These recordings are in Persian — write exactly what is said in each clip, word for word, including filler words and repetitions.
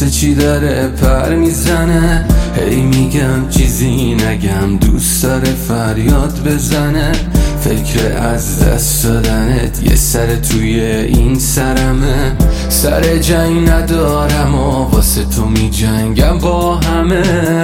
واسه چی داره پر میزنه؟ هی میگم چیزی نگم، دوست داره فریاد بزنه. فکر از دست دادنت یه سر توی این سرمه. سر جنگ ندارم و واسه تو می جنگم با همه.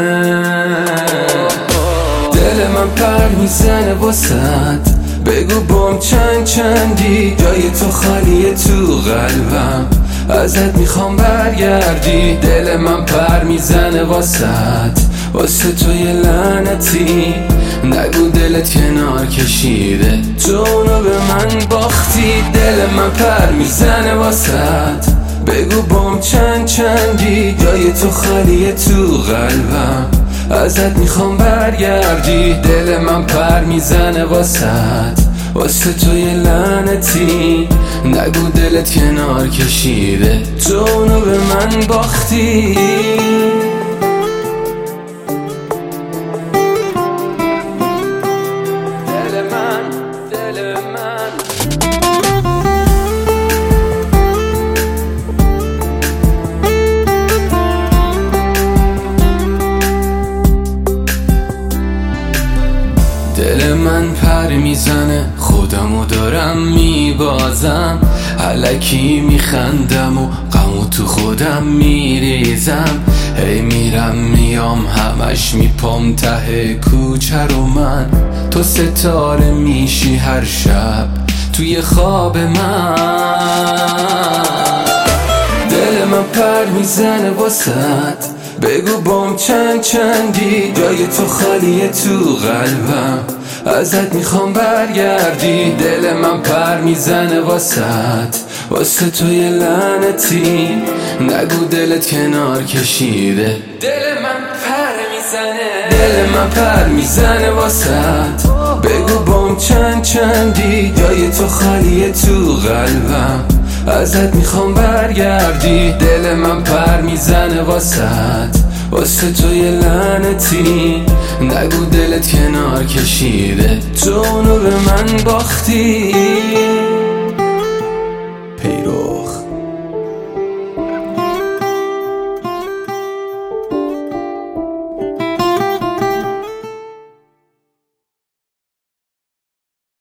دل من پر میزنه واسط، بگو بام چند چندی، جای تو خالیه تو قلبم، ازت میخوام برگردی. دل من پر میزنه واسط، واسه تو یه لعنتی، نگو دلت کنار کشیده، تو اونو به من باختی. دل من پر میزنه واسط، بگو بام چند چندی، جای تو خالیه تو قلبم، ازت میخوام برگردی. دل من پر میزنه واسط، واسه تو یه لعنتی، نگو دلت کنار کشیده، تو اونو به من باختی. دل من دل من دل من پر میزنه، خودمو دارم میبازم، الکی میخندم و غمو تو خودم میریزم. هی میرم میام همش میپام ته کوچه رو من، تو ستاره میشی هر شب توی خواب من. دل من پر میزنه واسط، بگو بام چند چندی، جای تو خالیه تو قلبم، ازت میخوام برگردی. دل من پر میزنه واسط، واسه تو یه لعنتی، نگو دلت کنار کشیده. دل من پر میزنه دل من پر میزنه واسط، بگو بام چند چندی، جای تو خالیه تو قلبم، ازت میخوام برگردی. دل من پر میزنه واسط، واسه تو یه لعنتی، نگو دلت کنار کشیده، تو اونو به من باختی.